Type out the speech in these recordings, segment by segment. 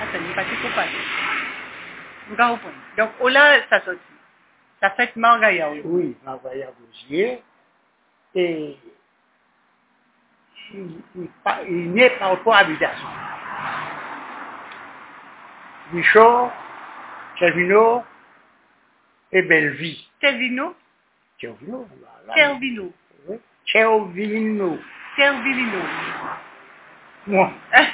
enseigner parce qu'il faut passer. Vous comprenez? Donc, oh là, ça sortit. Ça fait Margaya. Oui, Margaya Bougier. Et il n'est pas autre habitation. Michaud, Cervino et Belleville. Cervino? Cervino. Cervino. Oui. Cervino. Cervino. Moi.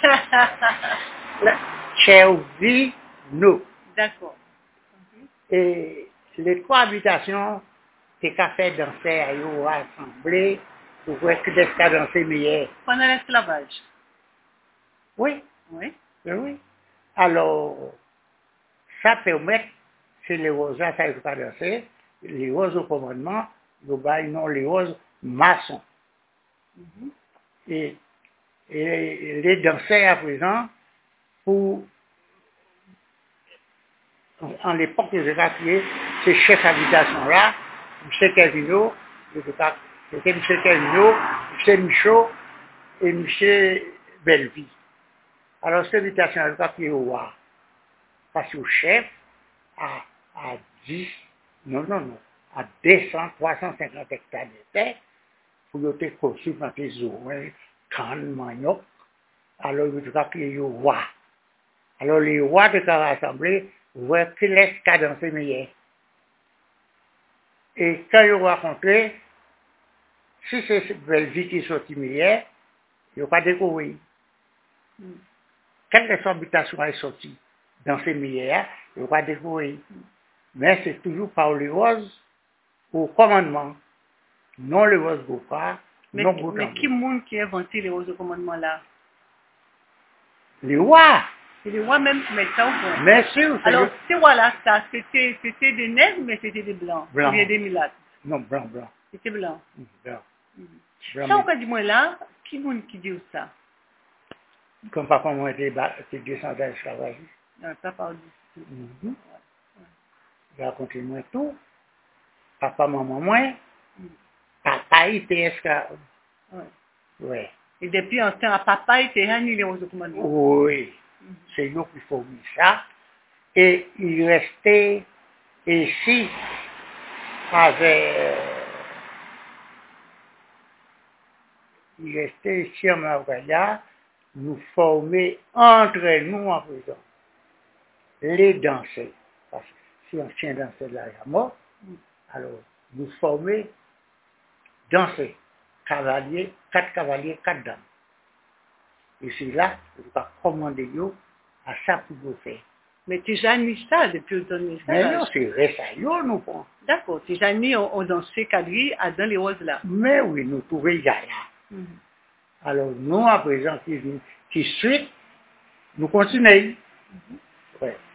Cervino. D'accord. Et les trois habitations, c'est qu'à faire danser à eux assemblés pour voir que des cas danser meilleur. Pendant l'esclavage. Oui. Oui. Oui. Alors, ça permet, c'est les roses, ça ne veut pas danser, les roses au commandement, non les roses maçons. Et les danseurs à présent, en l'époque de Zévapier, ces chefs d'habitation-là, M. Calvino, c'était M. Calvino, M. Michaud et M. Belleville. Alors, cette habitation-là, le papier au roi, passe au chef à 10, non, à 200, 350 hectares de terre, pour y être conçu dans les ouvriers, canne, manioc. Alors, il va papier au roi. Alors, les rois de la rassemblée voient que laisse cadencer meilleur. Et quand ils ont rencontré, si c'est Belleville qui sortit meilleur, ils n'ont pas découvert. Quelle que soit l'habitation est sortie dans ces meilleurs, ils n'ont pas découvert. Mais c'est toujours par les roses au commandement. Non les roses Goupa, non Goutambo. Mais qui monde qui a inventé les roses au commandement là? Les rois. C'est les rois même qui mettent ça au point. Mais sûr. Alors, ces rois-là, ça, c'était des nègres, mais c'était des blancs. Blancs. Ou bien des mulâtres. Non, blanc. C'était blanc. Blanc. Ça, on dit moi là, qui monde qui dit ça? Comme papa moi était descendu à l'esclavage. Papa dit. Il raconté moi tout. Papa, maman, moi. Papa était esclave. Ouais. Et depuis un temps, papa était réuni les roses au commandement. Oui. C'est nous qui faut ça. Et il restait ici avec. Il restait ici en Margaya, nous former entre nous en prison. Les danseurs. Parce que si on tient danser de la mort, alors nous former, danser. Cavalier, 4 dames. Et c'est là, on va commander à ça pour vous faire. Mais tu as mis ça depuis le temps de Mais non, c'est récemment, nous prenons. D'accord, tu as mis au dansé cadré dans les roses là. Mais oui, nous trouvons là. Alors, nous, à présent, qui suit, nous continuons. Ouais.